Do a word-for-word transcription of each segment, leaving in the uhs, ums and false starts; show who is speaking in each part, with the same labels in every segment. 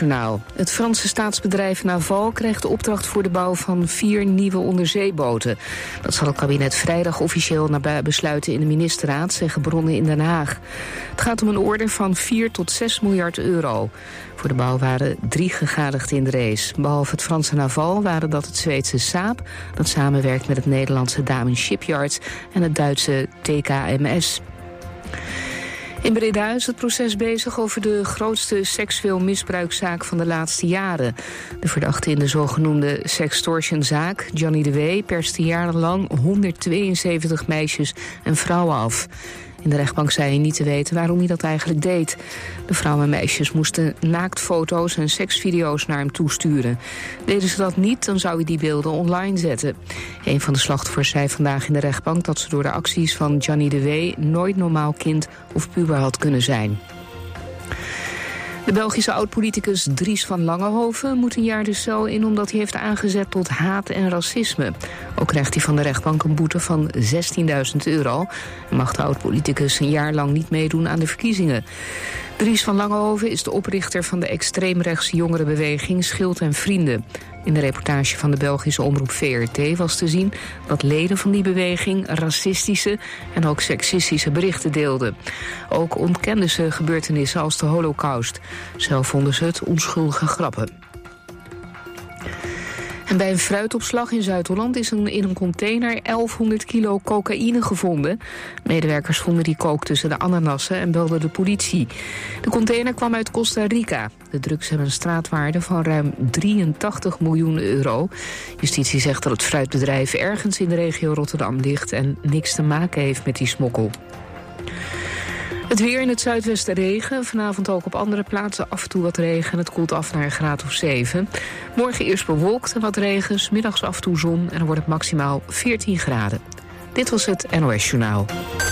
Speaker 1: Journaal. Het Franse staatsbedrijf Naval krijgt de opdracht voor de bouw van vier nieuwe onderzeeboten. Dat zal het kabinet vrijdag officieel naar besluiten in de ministerraad, zeggen bronnen in Den Haag. Het gaat om een order van vier tot zes miljard euro. Voor de bouw waren drie gegadigden in de race. Behalve het Franse Naval waren dat het Zweedse Saab, dat samenwerkt met het Nederlandse Damen Shipyards, en het Duitse T K M S. In Breda is het proces bezig over de grootste seksueel misbruikzaak van de laatste jaren. De verdachte in de zogenoemde sextortionzaak, Johnny de W., perste jarenlang honderdtweeënzeventig meisjes en vrouwen af. In de rechtbank zei hij niet te weten waarom hij dat eigenlijk deed. De vrouwen en meisjes moesten naaktfoto's en seksvideo's naar hem toesturen. Deden ze dat niet, dan zou hij die beelden online zetten. Een van de slachtoffers zei vandaag in de rechtbank dat ze door de acties van Johnny de W. nooit normaal kind of puber had kunnen zijn. De Belgische oud-politicus Dries van Langehoven moet een jaar de cel in omdat hij heeft aangezet tot haat en racisme. Ook krijgt hij van de rechtbank een boete van zestienduizend euro. En mag de oud-politicus een jaar lang niet meedoen aan de verkiezingen. Dries van Langehoven is de oprichter van de extreemrechtse jongerenbeweging Schild en Vrienden. In de reportage van de Belgische omroep V R T was te zien dat leden van die beweging racistische en ook seksistische berichten deelden. Ook ontkenden ze gebeurtenissen als de Holocaust. Zelf vonden ze het onschuldige grappen. En bij een fruitopslag in Zuid-Holland is een, in een container elfhonderd kilo cocaïne gevonden. Medewerkers vonden die kook tussen de ananassen en belden de politie. De container kwam uit Costa Rica. De drugs hebben een straatwaarde van ruim drieëntachtig miljoen euro. Justitie zegt dat het fruitbedrijf ergens in de regio Rotterdam ligt en niks te maken heeft met die smokkel. Het weer in het zuidwesten regen. Vanavond ook op andere plaatsen af en toe wat regen. Het koelt af naar een graad of zeven. Morgen eerst bewolkt en wat regen. 's Middags af en toe zon en dan wordt het maximaal veertien graden. Dit was het N O S Journaal.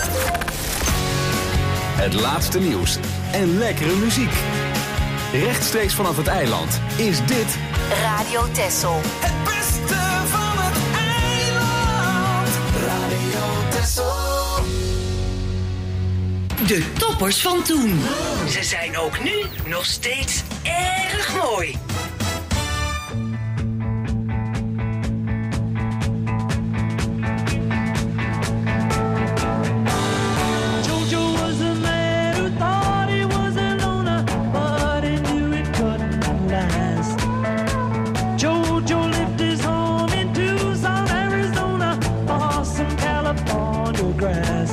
Speaker 2: Het laatste nieuws en lekkere muziek. Rechtstreeks vanaf het eiland is dit
Speaker 3: Radio Texel.
Speaker 4: Het beste van het eiland. Radio Texel.
Speaker 3: De toppers van toen. Ze zijn ook nu nog steeds erg mooi.
Speaker 5: Jojo was a man who thought he was a loner, but he knew it couldn't last. Jojo lived his home in Tucson, Arizona, or some California grass.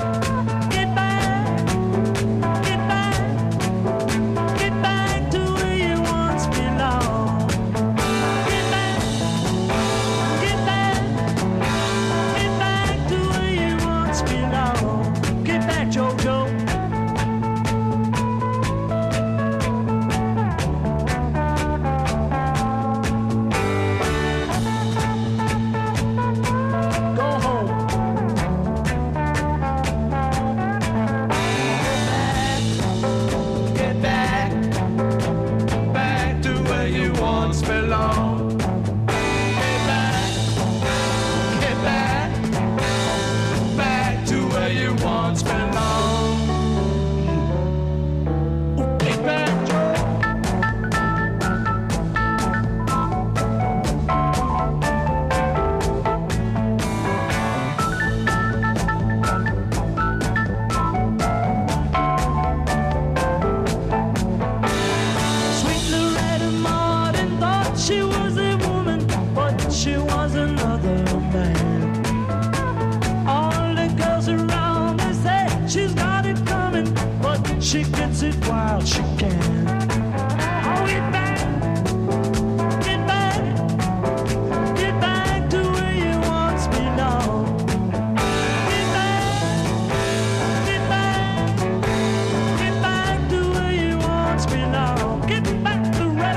Speaker 5: She gets it while she can. Oh, get back, get back, get back to where you once belonged. Get back, get back, get back to where you once belonged. Get back to red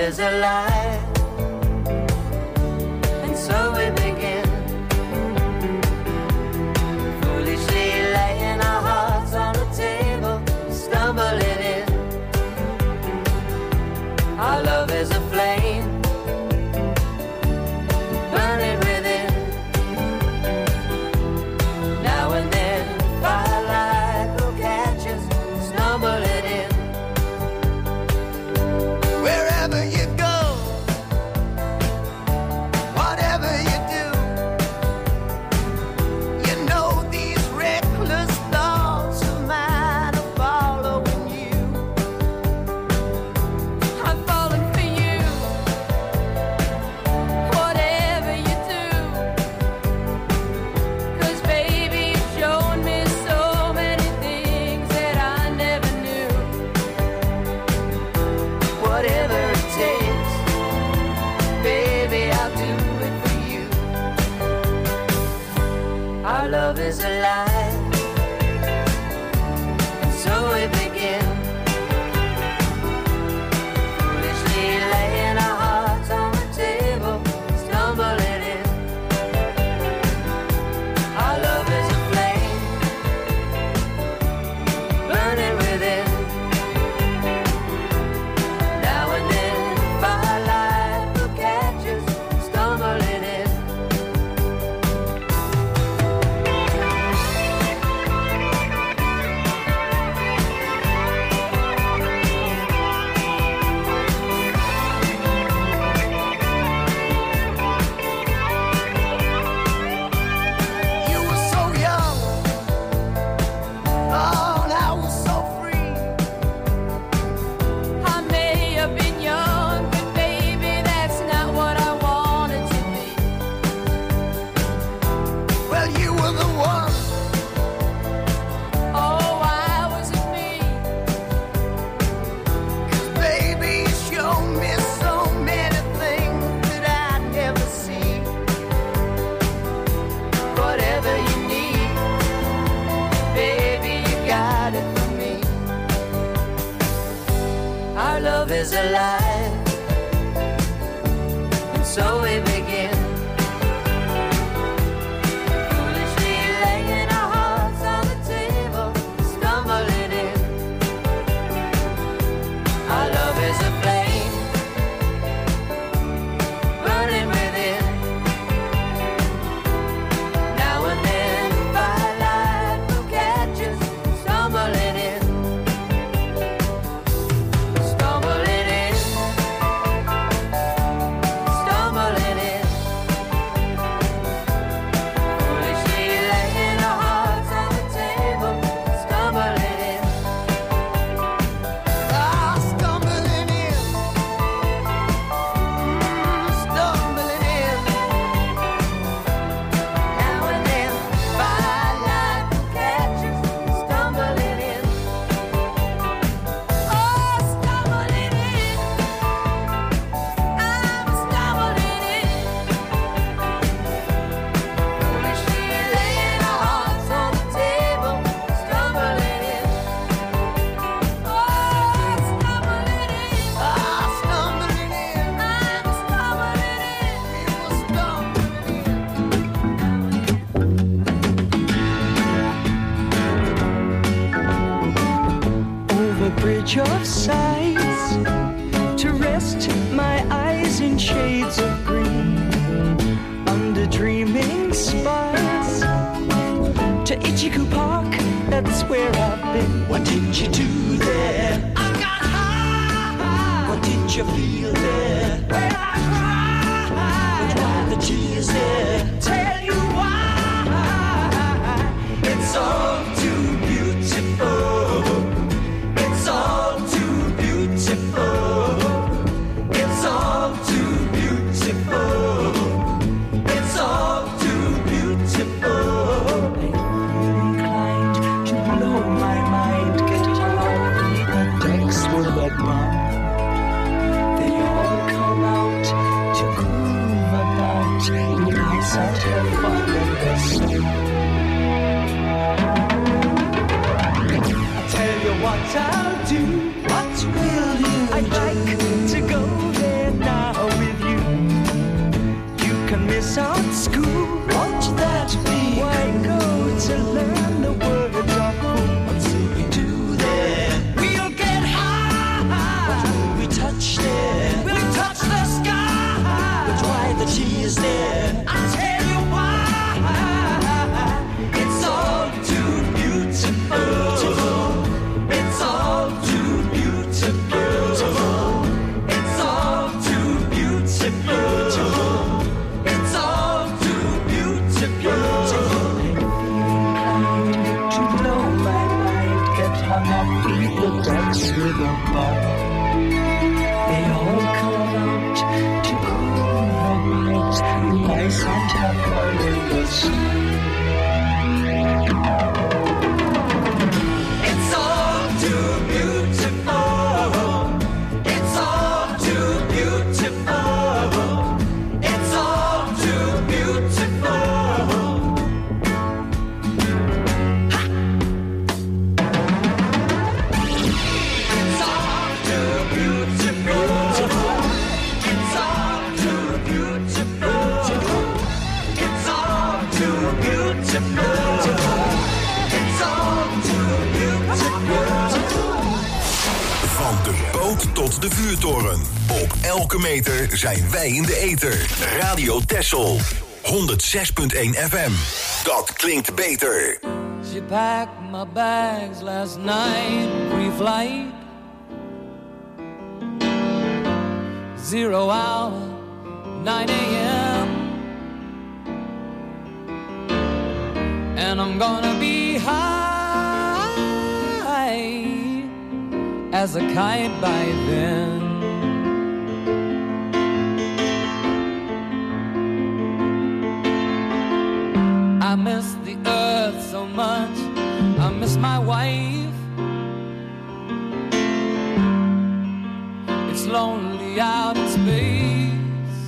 Speaker 6: is alive, and so we begin. Foolishly laying our hearts on the table, stumbling in. Our love is a flame, burning within. Now and then, firelight will catch us, stumbling in. Wherever you go, whatever you do, you know these reckless thoughts of mine are following you. I'm falling for you, whatever you do. 'Cause baby, you've shown me so many things that I never knew. Whatever it takes, baby, I'll do it for you. Our love is alive, and so we begin. Foolishly laying our hearts on the table, stumbling in. Our love is a flame, burning within. Now and then, firelight will catch us, stumbling in. You were so young, oh, and I was so free. I may have been young, but baby, that's not what I wanted to be. Well, you were the one. Oh, I wasn't me. 'Cause baby, you showed me so many things that I'd never see. Whatever you need, baby, you got it for me. Our love is alive, and so we begin. Foolishly laying our hearts on the table, stumbling in. Our love is a flame, burning within. Now and then, firelight will catch us, stumbling in. Stumbling in. Stumbling in. Foolishly laying our hearts on the table, stumbling in. Ah, stumbling in. Mm, stumbling in. Now and then, firelight will catch us, stumbling in. Oh, stumbling in. I'm stumbling in. Foolishly laying our hearts on the table, stumbling in. Oh, stumbling in. Ah, stumbling in. I'm stumbling in. We were stumbling in.
Speaker 5: Over bridge of sighs, to rest my eyes in shades of green, under dreaming spires, to Ichiku Park, that's where I've been. What did you do there? I got high. What did you feel there? Well, I cried. But why the tears there? Tell you why. It's all too beautiful. It's all too beautiful. It's all too beautiful. It's all too beautiful. I'm inclined to blow my mind, get all the decks full of mine. They all come out to groove about, and I sat here following the sun. I'll tell you what I'll do. What will you I'd do? Like to go there
Speaker 7: Van de boot tot de vuurtoren. Op elke meter zijn wij in de ether. Radio Texel. honderd zes komma één F M. Dat klinkt beter.
Speaker 5: She packed my bags last night, pre-flight. Zero hour, nine a.m. And I'm gonna be high as a kite by then. I miss the earth so much, I miss my wife. It's lonely out in space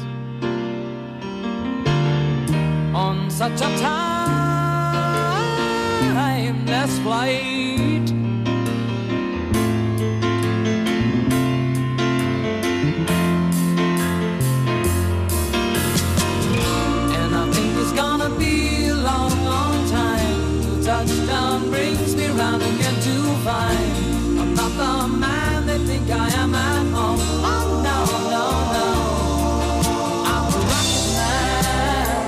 Speaker 5: on such a timeless flight. And I think it's gonna be a long, long time till touchdown brings me round again to find I'm not the man they think I am at home. Oh no, no, no, I'm a rocket man,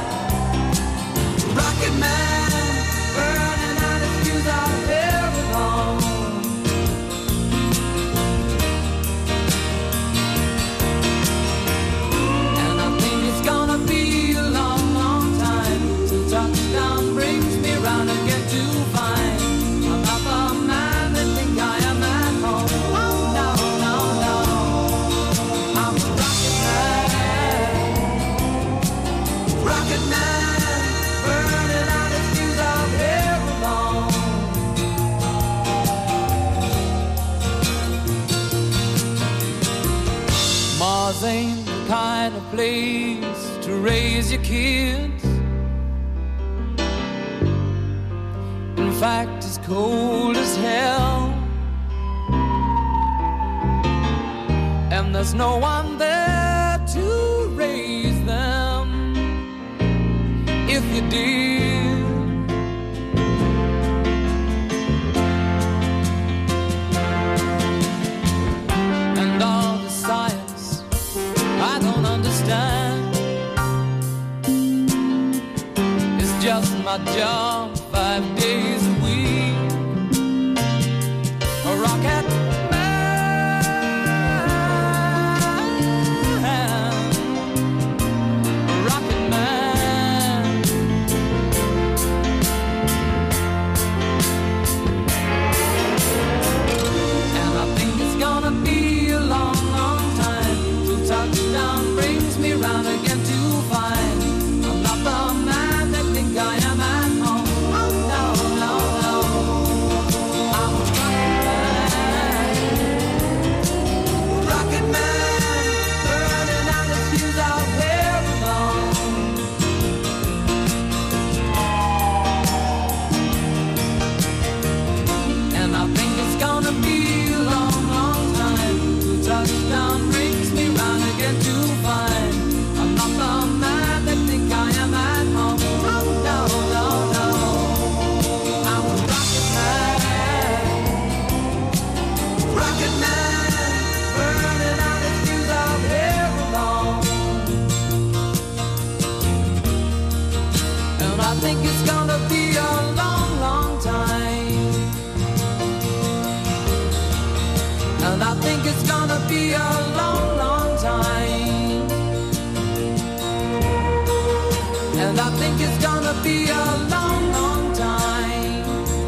Speaker 5: rocket man, burning out his fuse out there alone. And I think it's gonna be a long, long time till touchdown brings me round again to find I'm not the man they think I am at home. Oh no, no, no, I'm a rocket man, rocket man, burning out his fuse out there alone. Mars ain't the kind of place to raise your kids. In fact, it's cold as hell, and there's no one there to raise them if you did. And all the science I don't understand, it's just my job five days a week. A rocket man, a rocket man. And I think it's gonna be a long, long time till touchdown brings me round again to find I'm not the man they think I am at home. Oh no, no, no, I'm a rocket man, rocket man, burning out his fuse out there alone. And I think it's gonna be a long, long time till touchdown brings me round again to find I'm not the man they think I am at home. Oh no, no, no, I'm a rocket man, rocket man, burning out his fuse out there alone. And I think it's gonna be a long, long time. And I think it's gonna be a long, long time. And I think it's gonna be a long, long time.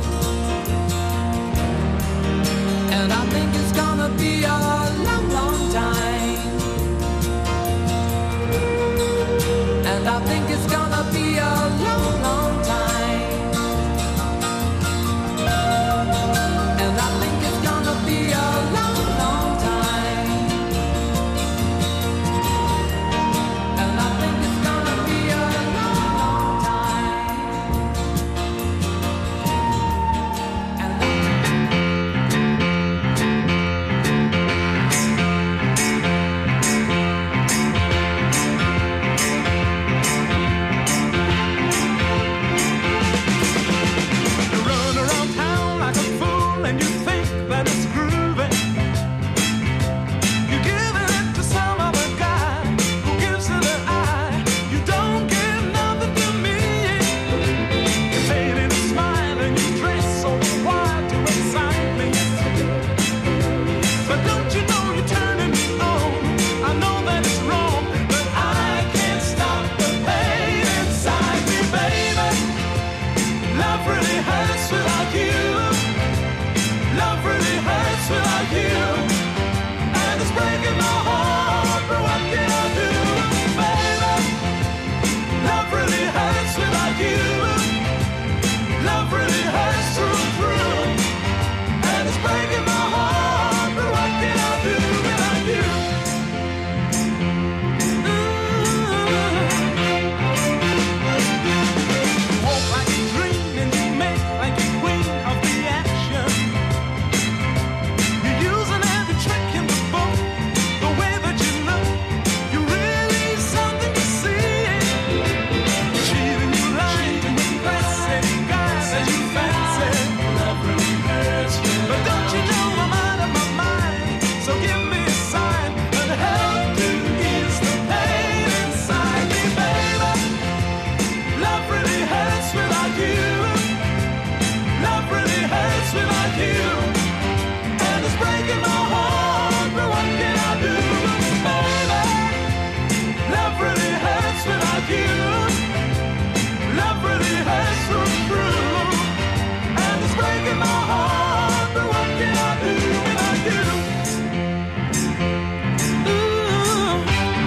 Speaker 5: And I think it's gonna be a long, long time. And I think it's gonna be a long, long time. And I think it's gonna be a long, long time.
Speaker 4: hurts without you, and it's breaking my heart, but what can I do? Baby, love really hurts without you. Love really hurts through and through, and it's breaking my heart, but what can I do without you? Ooh.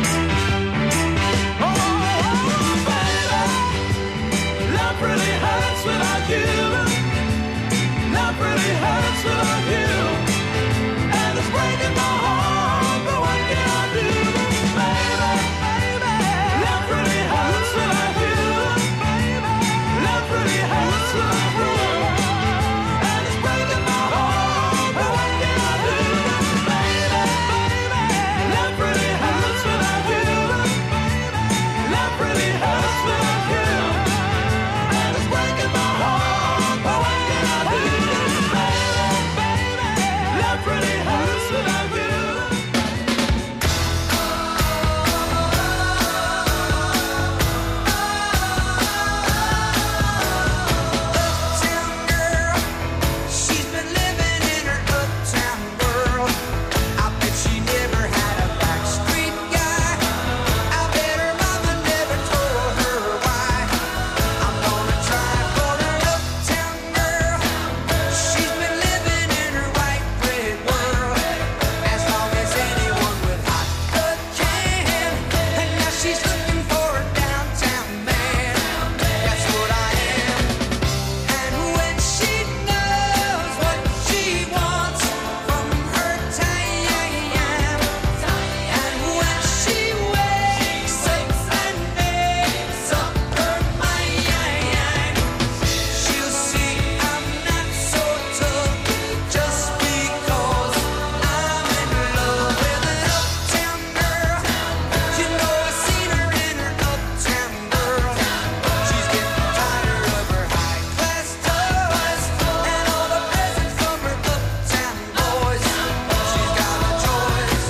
Speaker 4: Oh, baby, love really hurts without you. Love really hurts without you, and it's breaking my heart, but what can I do? Baby, baby, love really hurts without you. Love really hurts without you, and it's breaking my heart, but what can I do? Baby, baby, love really hurts without you. Love really hurts without you, and it's breaking my heart, but what can I do? Baby, baby, love really hurts without you.
Speaker 8: Uptown girl, she's been living in her uptown world. I bet she never had a backstreet guy. I bet her mama never told her why. I'm gonna try for her uptown girl. She's been living in her white bread world as long as anyone with hot blood can. And now she's looking for a downtown man. That's what I am. And when she knows what she wants from her time, and when she wakes up and makes up her mind, she'll see I'm not so tough just because I'm in love with an uptown girl. You know I've seen her in her uptown world. She's getting tired of her high class toys and all the presents from her uptown boys. She's got a choice.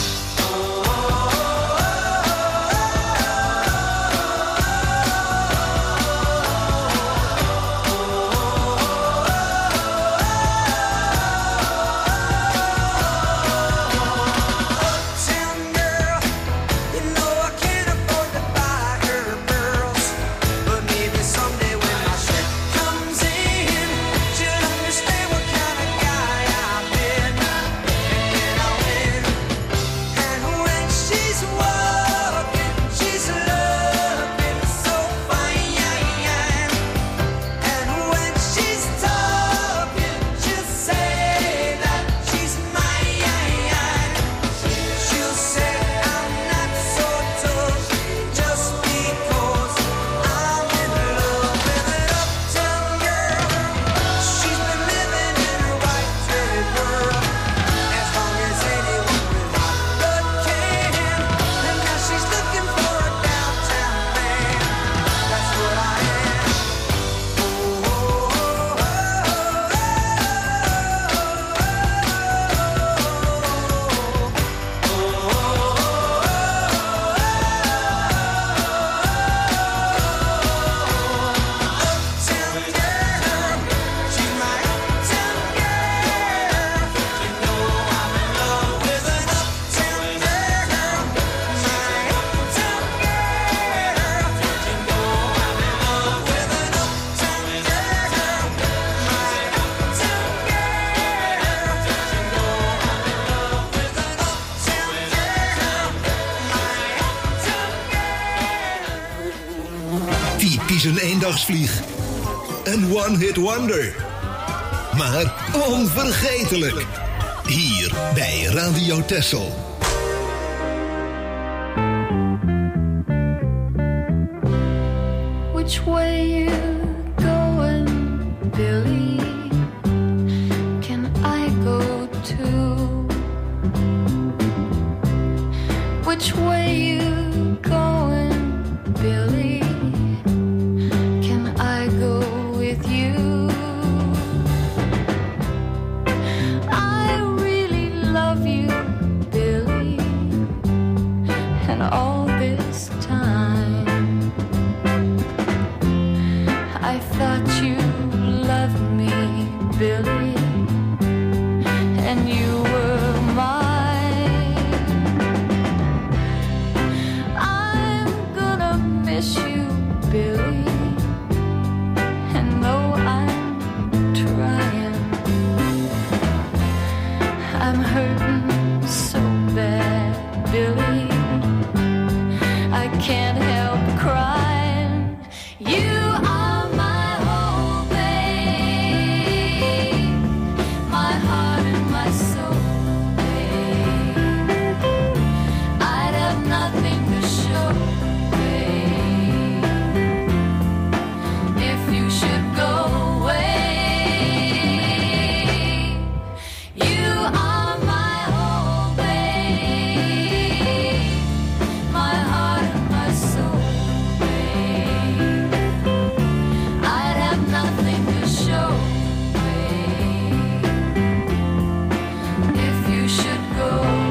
Speaker 8: Uptown girl, you know I can't afford to buy her pearls, but maybe someday when my check comes in, she'll understand what kind of guy I've been, and then I'll win. And when she's walking, she's looking so fine, and when she's talking, she'll say that she's mine. She'll say I'm not so tough just because I'm in love with an uptown girl. She's been living in her white bread world as long as anyone with hot blood can. And now she's looking for a downtown man. That's what I am. Oh, oh, uptown girl, she's my uptown girl. You know I'm in love with an uptown girl. My uptown girl. You know I'm in love with an uptown girl. My uptown girl. You know I'm in love with an uptown girl. My uptown girl.
Speaker 7: Typisch een eendagsvlieg. Een one-hit wonder. Maar onvergetelijk. Hier bij Radio Texel.
Speaker 6: Which way you going, Billy? Can I go too? Which way you going, Billy? Can I go with you? I really love you, Billy.
Speaker 9: Billy, and you were mine. I'm gonna miss you, Billy, and though I'm trying, I'm hurting so bad, Billy, I can't help crying. You are my whole babe, my heart and my soul, babe. I'd have nothing to show, babe, if you should go away. You are my whole babe, my heart and my soul, babe. I'd have nothing to show, babe, if you should go.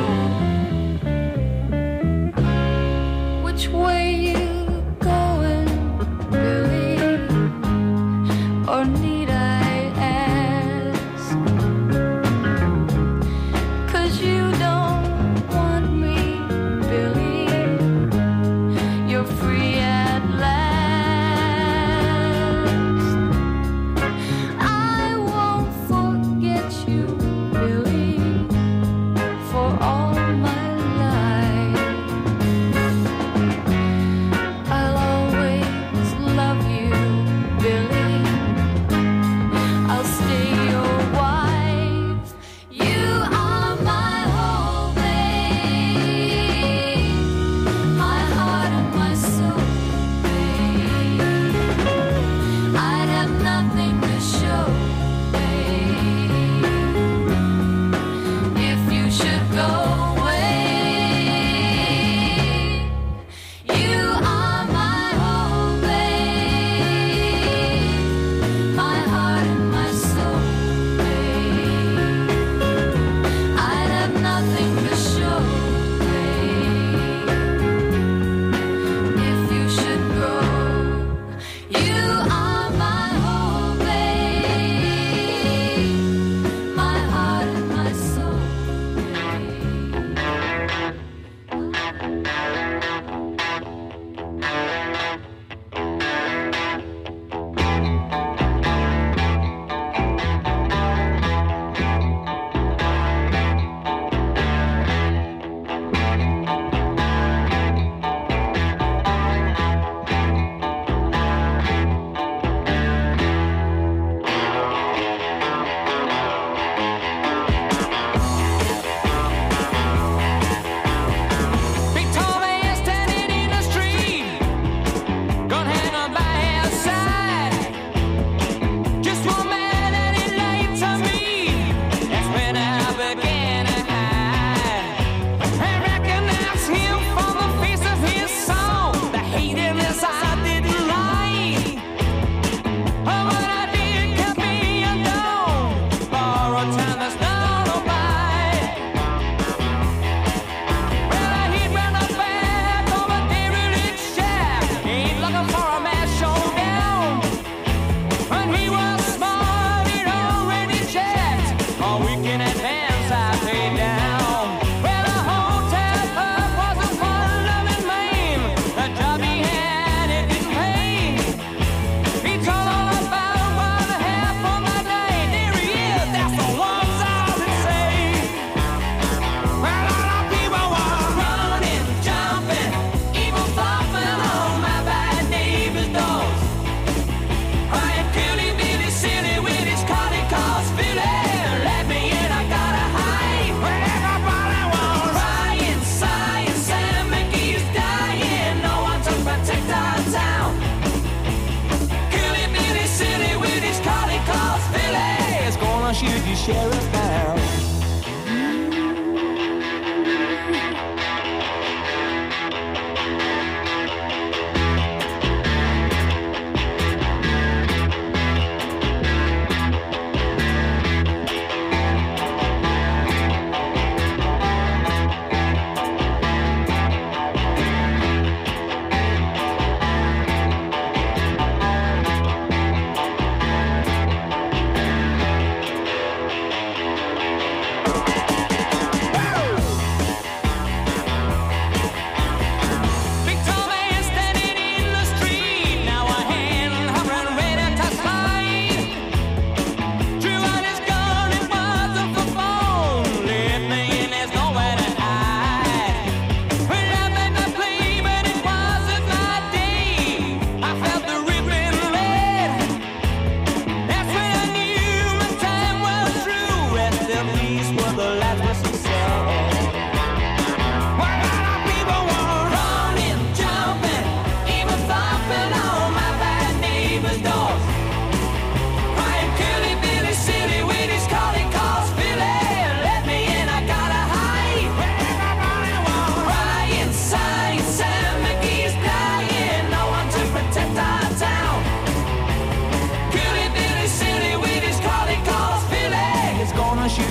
Speaker 9: Which way you going, Billy? Or need I ask? 'Cause you don't want me, Billy. You're free at last. I won't forget you, Billy, for all my life. I'll always love you, Billy. I'll stay your wife. You are my whole babe, my heart and my soul, babe. I'd have nothing to show, babe, if you should go away. You are my whole babe, my heart and my soul, babe. I'd have nothing to show, babe, if you should go. You are my whole babe, my heart and my soul,
Speaker 4: Big tall man standing in the street, gun hanging by his side. Just one man and he laid to me. That's when I began to hide. I recognized him from the face of his soul. The hate in his eye didn't lie. Oh, what I did kept me alone. Borrowed time that's not on mine. Well, I hit round the back of a derelict shack. Ain't looking for a mass showdown. When he was smart, he'd already checked. A week in advance, I paid down. Well, the hotel up wasn't one loving man. The job he had, it didn't pay. He told all about what I had for my day. There he is, that's the ones I would say. Well, all the people were running, jumping, even thumping on my bad neighbor's doors. Crying, Billy, Billy, silly with his collie calls, Billy, let me in, I gotta hide. Well, everybody was crying, sighing, Sam McGee's dying. No one to protect our town. Billy, Billy, silly with his collie calls, Billy is gonna shoot the sheriff down.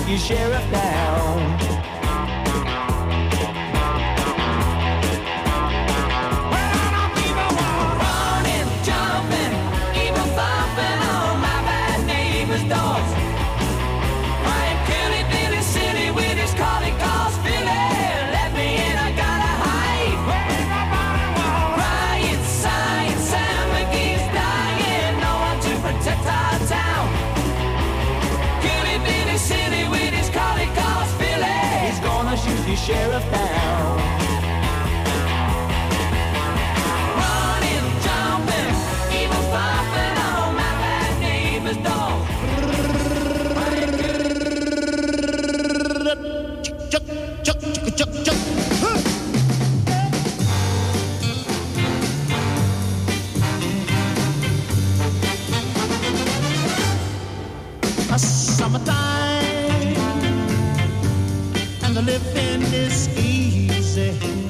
Speaker 5: shoot your sheriff down.
Speaker 4: Dogs. Ryan Kelly did his city with his collie calls Philly. Let me in, I gotta hide. Ryan, sighing, Sam McGee's dying. No one to protect our town. Kelly did his city with his collie calls Philly.
Speaker 5: He's gonna shoot the sheriff down.
Speaker 4: Running, jumping, even flopping on my bad neighbor's dog.
Speaker 5: Summertime and the living is easy.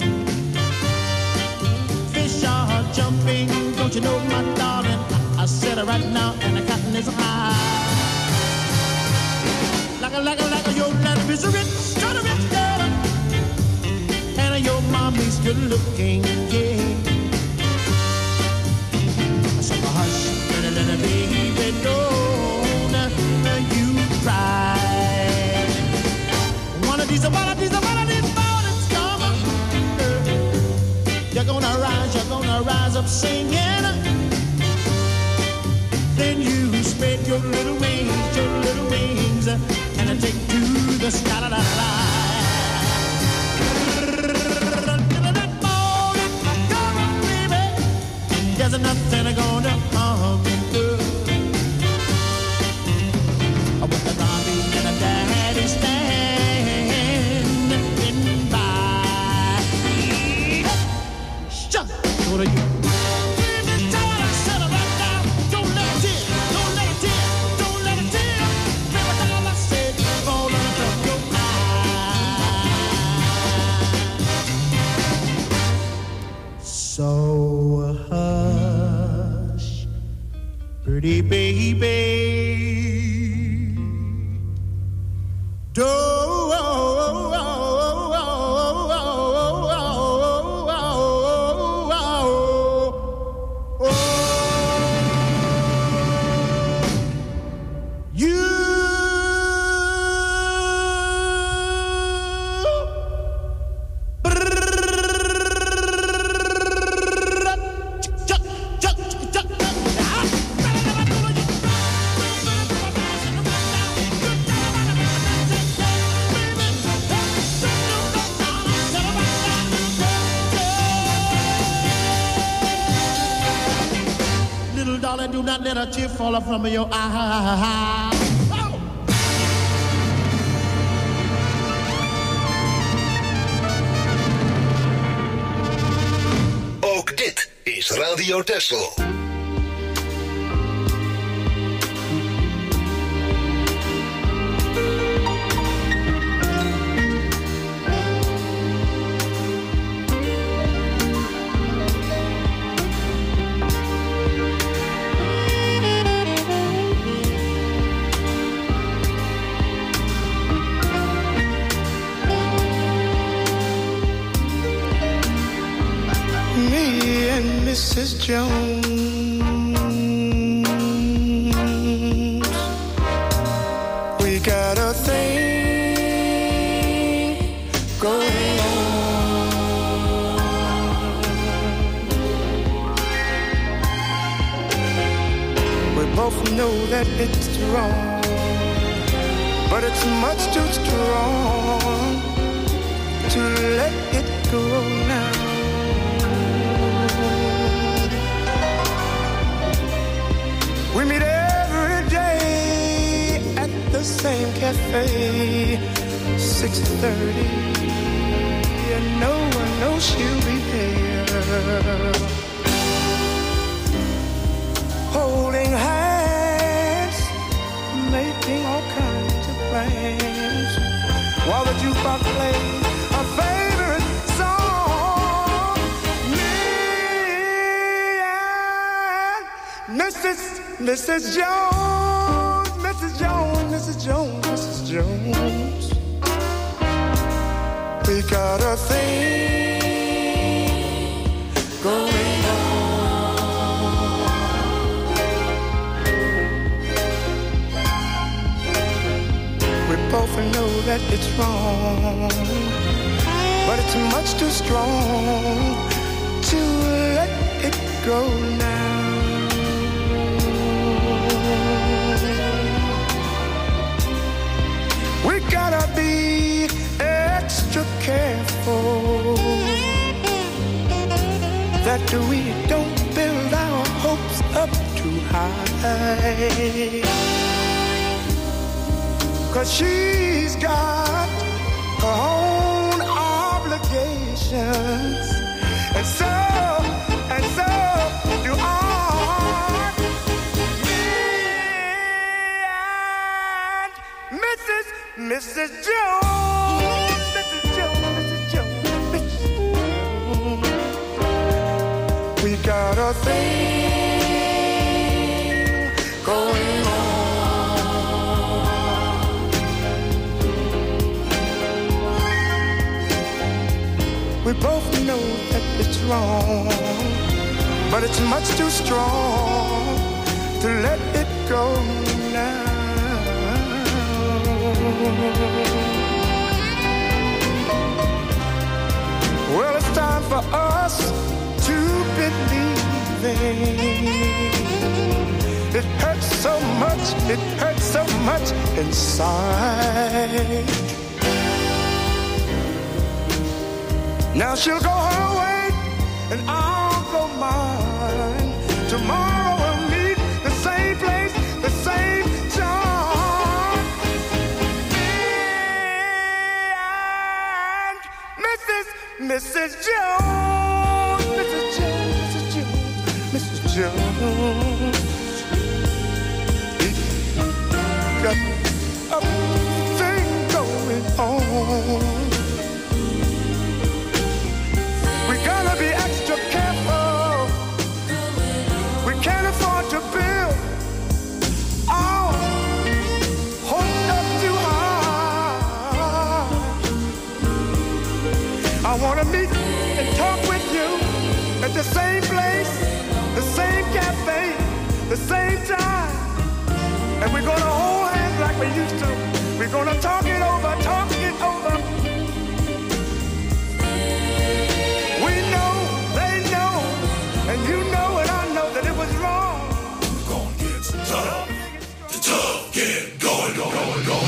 Speaker 5: Fish are jumping, don't you know, my darling? I said it right now, and the cotton is high. Like a, like a, like a, your daddy is a rich, kind of rich girl, and your mommy's good looking, yeah. So hush, little, little baby, don't you cry. One of these, one of these, one of these mornings come. You're gonna rise, you're gonna rise up singing. Then you spread your little wings, your little wings, and take to the sky. La, la, la. That morning, come on, baby. There's nothing gonna harm you. With the mommy and the daddy standing by. Shut up, what are you? Give me time, I said it right now. Don't let it in, don't let it in, don't let it in. Every time I said, fall out of your eyes. So hush, pretty baby. Do you do not let a tear fall from your eye.
Speaker 7: Ook dit is Radio Texel.
Speaker 10: Missus Jones, we got a thing going on. We both know that it's wrong, but it's much too strong to let it go now. We meet every day at the same cafe, six thirty, and no one knows she'll be there. Holding hands, making all kinds of plans, while the jukebox plays a favorite song. Me and Missus Missus Jones, Missus Jones, Missus Jones, Missus Jones. Jones. We got a thing going on. We both know that it's wrong, but it's much too strong to let it go now. We gotta be extra careful that we don't build our hopes up too high. 'Cause she's got her own obligations, and so, and so do I. Missus Jones, Missus Jones, Missus Jones, Missus Jones. We got a thing going on. We both know that it's wrong, but it's much too strong to let it go now. Well, it's time for us to believe it. It hurts so much, it hurts so much inside. Now she'll go her way and I'll go mine. Tomorrow we'll meet the same place, the same time. Missus Jones, Missus Jones, Missus Jones, Missus Jones. We got a thing going on. We gotta be extra careful. We can't afford to build our hopes up too high. I wanna meet and talk with you at the same place, the same cafe, the same time. And we're gonna hold hands like we used to. We're gonna talk it over, talk it over. We know, they know, and you know and I know that it was wrong. We're gonna get tough, the tough get going, going, going, going.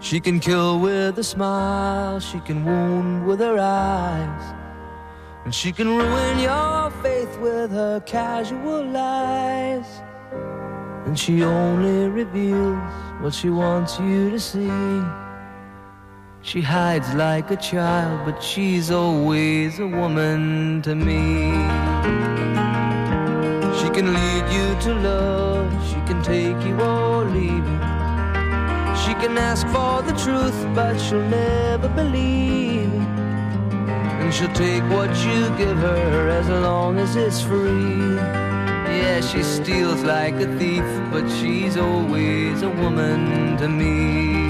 Speaker 11: She can kill with a smile, she can wound with her eyes, and she can ruin your faith with her casual lies. And she only reveals what she wants you to see. She hides like a child, but she's always a woman to me. She can lead you to love, she can take you or leave you. She can ask for the truth, but she'll never believe. And she'll take what you give her as long as it's free. Yeah, she steals like a thief, but she's always a woman to me.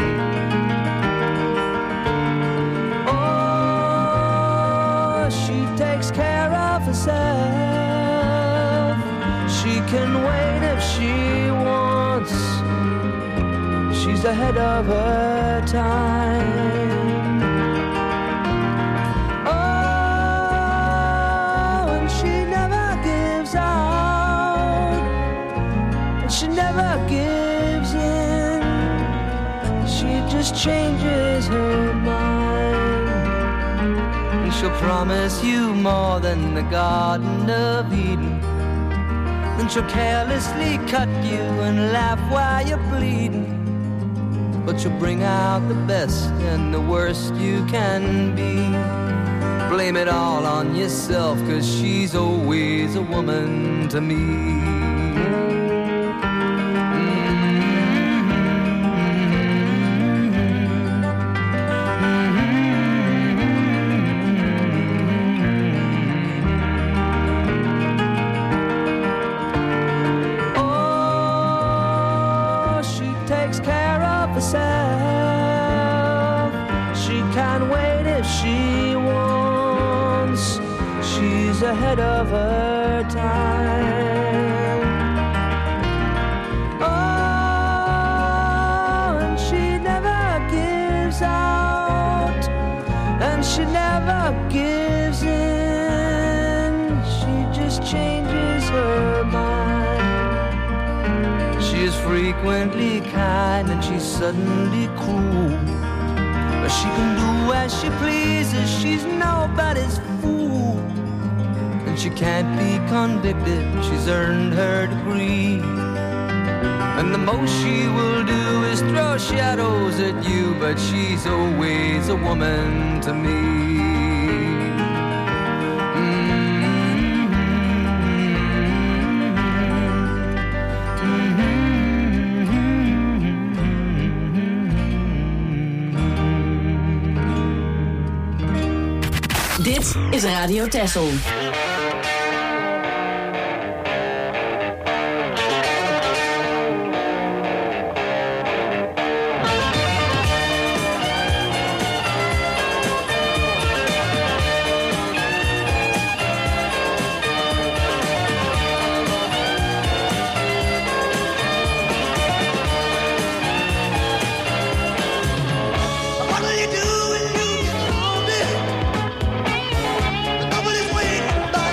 Speaker 11: Oh, she takes care of herself. She can wait if she wants. She's ahead of her time. Oh, and she never gives out. And she never gives in. She just changes her mind. And she'll promise you more than the Garden of Eden. Then she'll carelessly cut you and laugh while you're bleeding. But you'll bring out the best and the worst you can be. Blame it all on yourself, 'cause she's always a woman to me. Ahead of her time. Oh, and she never gives out, and she never gives in. She just changes her mind. She is frequently kind and she's suddenly cruel, but she can do as she pleases. She's nobody's fool. She can't be convicted, she's earned her degree. And the most she will do is throw shadows at you, but she's always a woman to me.
Speaker 12: Dit is Radio Texel.
Speaker 8: What'll you do when you get lonely? Nobody's waiting by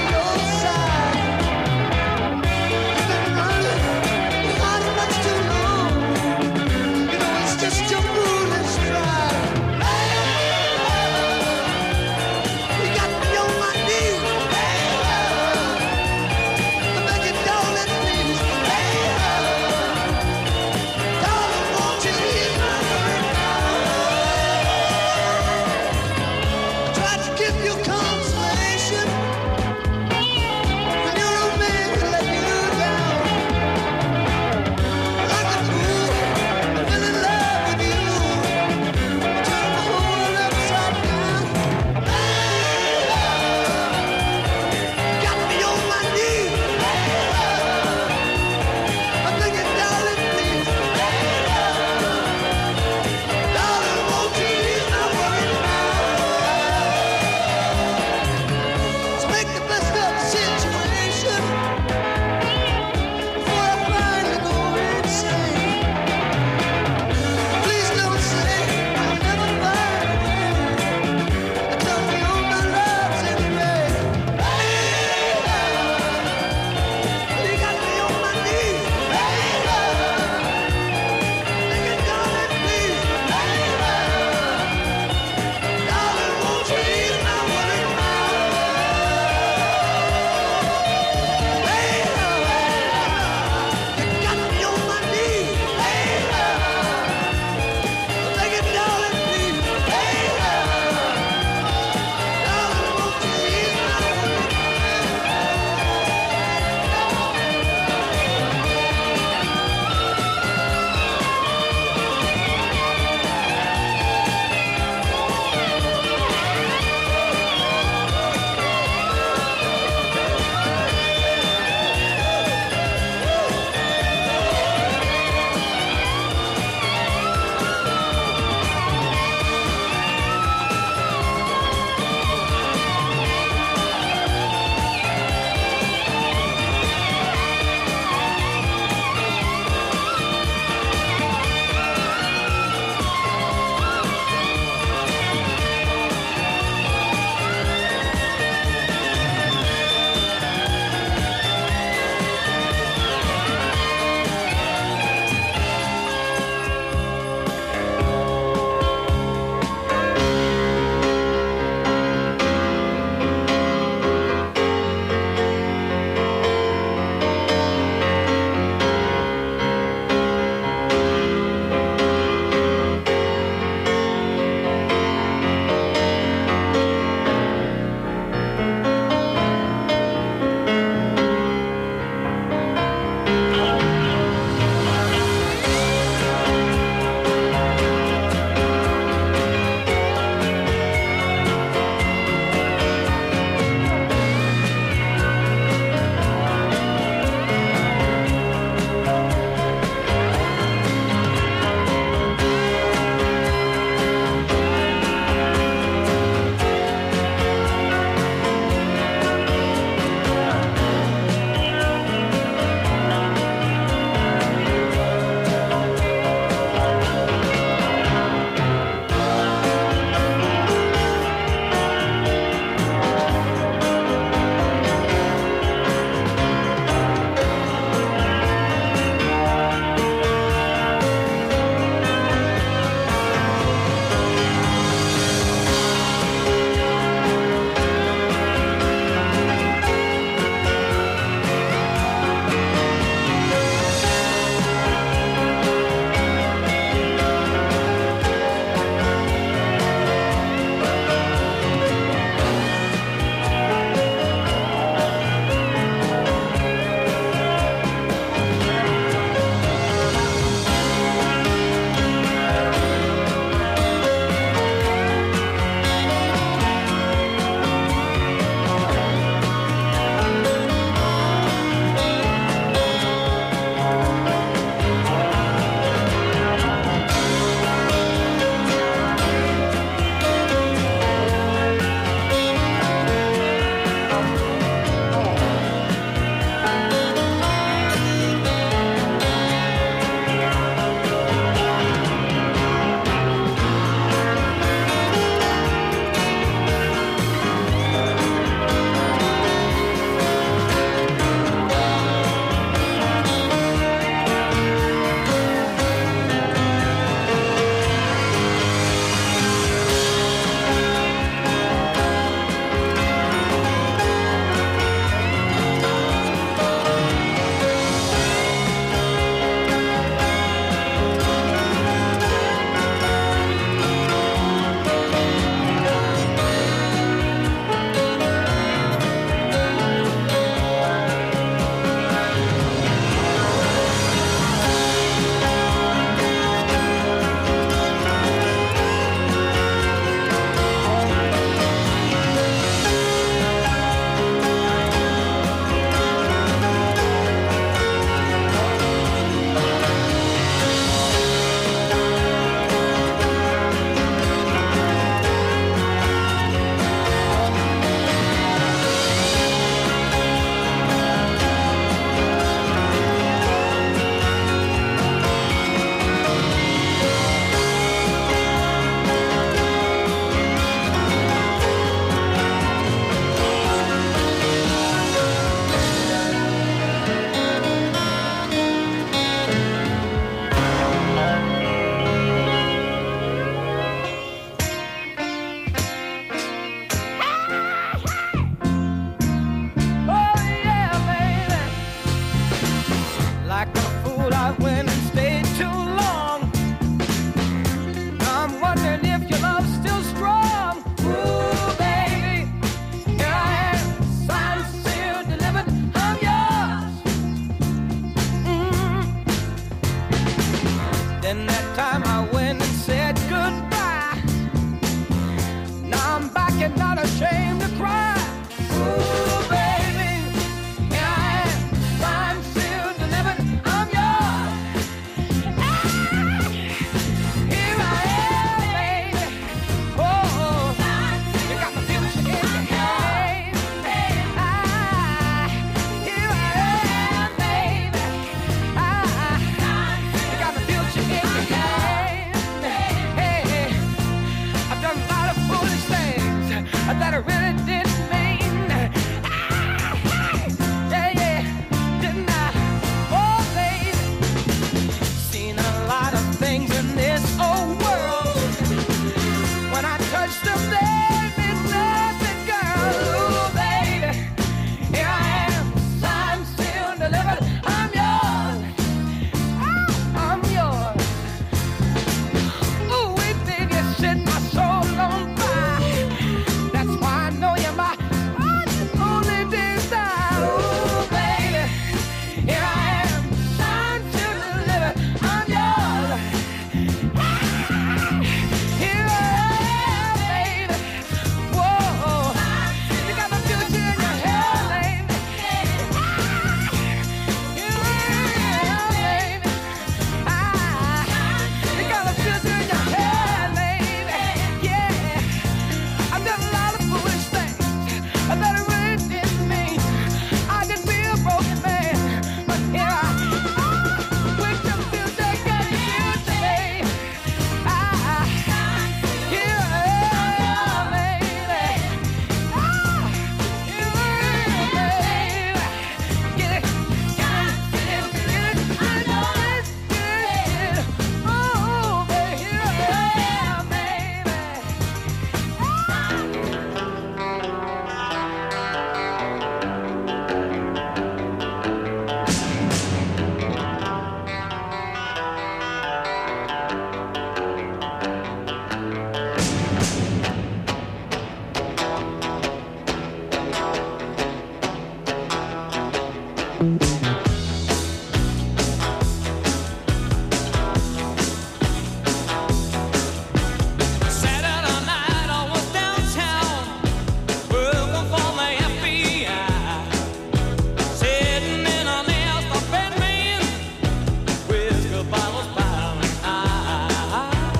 Speaker 4: Saturday night I was downtown working for the F B I, sitting in a nest of Batman, whiskey bottles piling high.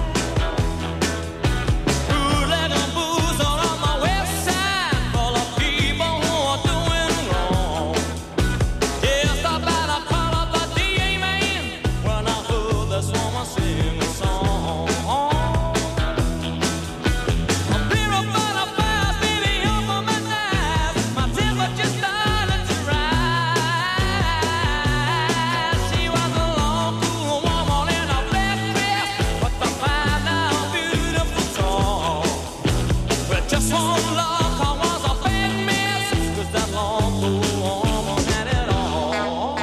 Speaker 4: Bootleg and booze all on my west side, full of people who are doing wrong. Just about to call up the D A man when I heard this woman sing a song. A beer about a fire, baby, up on my knife. My temperature started to rise. She was a long, cool woman in a black dress, but the fine, now beautiful song. But just one look, I was a bad mess, 'cause that long, cool woman had it all.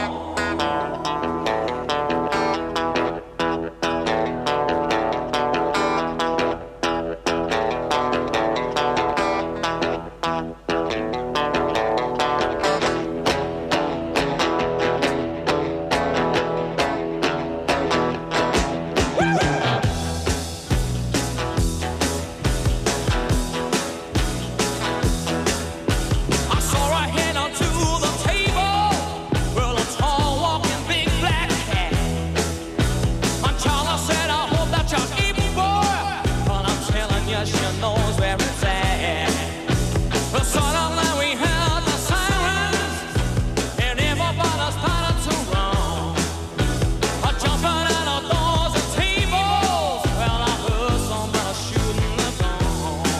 Speaker 4: I saw her head onto the table, well, a tall, walking, big black cat. And Charlie said, I hope that you're eating, boy, but I'm telling you, she knows where it's at. Well, suddenly we heard the sirens, and everybody started to run. A jumping at the doors and tables, well, I heard somebody shooting the gun.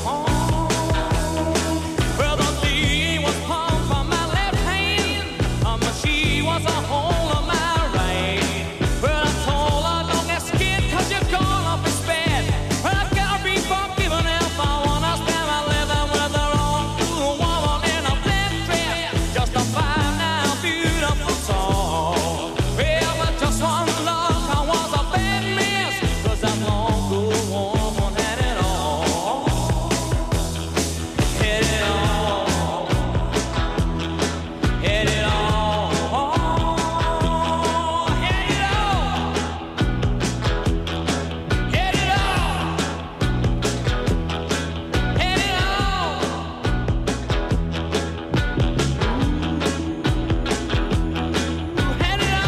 Speaker 4: Well, the D A was palm from my left hand, um, she was a hold of my right. Well, I told her, don't get scared, 'cause you're gonna be spared. Well, I gotta be forgiven if I wanna spend my living with the wrong cool woman in a black dress. Just a fine, now beautiful song. Well, with just one look, I was a bad mess, 'cause that long cool woman had it all. Had it all. Had it all. Had it all. Had it all. Had it all. Had it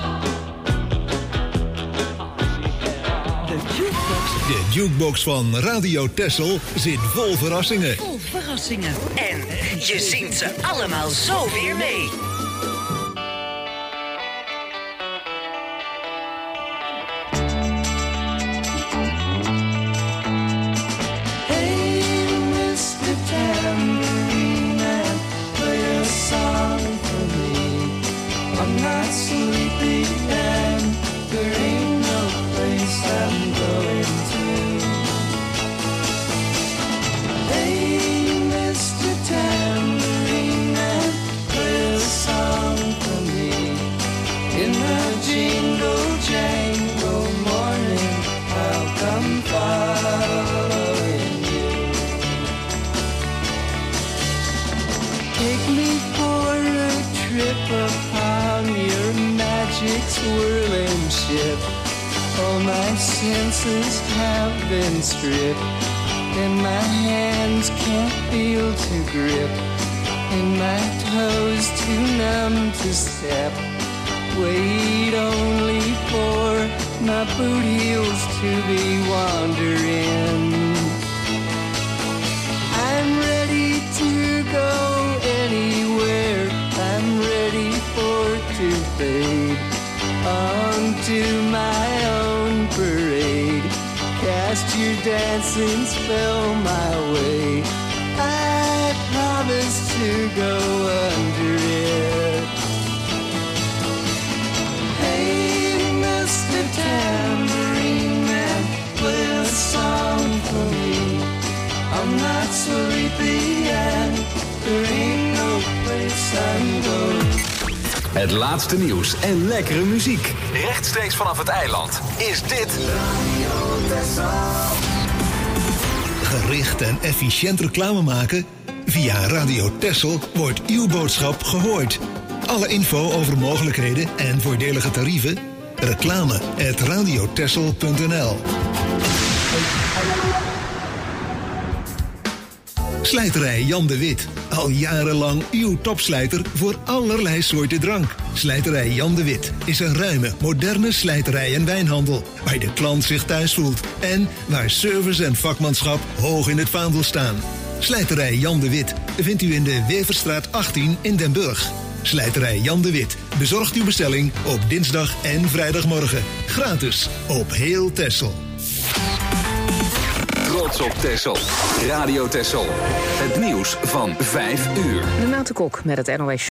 Speaker 4: all.
Speaker 13: De Jukebox. De Jukebox van Radio Texel zit vol verrassingen.
Speaker 3: Vol verrassingen. En je zingt ze allemaal zo weer mee.
Speaker 11: Hey, Mister Tambourine Man, play a song for me. I'm not sleepy and there ain't no place I'm going to. Hey, Mister Tambourine Man, play a song for me. In the jingle jangle morning, I'll come following you. Take me for a trip upon your magic swirling ship. All my senses have been stripped, and my hands can't feel to grip, and my toes too numb to step. Wait only for my boot heels to be wandering. I'm ready to go anywhere. I'm ready for to fade onto my own parade. Cast your dancing spell my way. I promise to go under it. Hey, Mister Tambourine Man, play a song for me. I'm not sleepy and there ain't no place I'm going.
Speaker 2: Het laatste nieuws en lekkere muziek. Rechtstreeks vanaf het eiland is dit...
Speaker 13: Gericht en efficiënt reclame maken? Via Radio Texel wordt uw boodschap gehoord. Alle info over mogelijkheden en voordelige tarieven? Reclame at radiotessel punt n l. Slijterij Jan de Wit. Al jarenlang uw topslijter voor allerlei soorten drank. Slijterij Jan de Wit is een ruime, moderne slijterij en wijnhandel, waar de klant zich thuis voelt en waar service en vakmanschap hoog in het vaandel staan. Slijterij Jan de Wit vindt u in de Weverstraat achttien in Den Burg. Slijterij Jan de Wit bezorgt uw bestelling op dinsdag en vrijdagmorgen. Gratis op heel Texel.
Speaker 2: Trots op Texel. Radio Texel. Het nieuws van vijf uur.
Speaker 1: Renate Kok met het N O S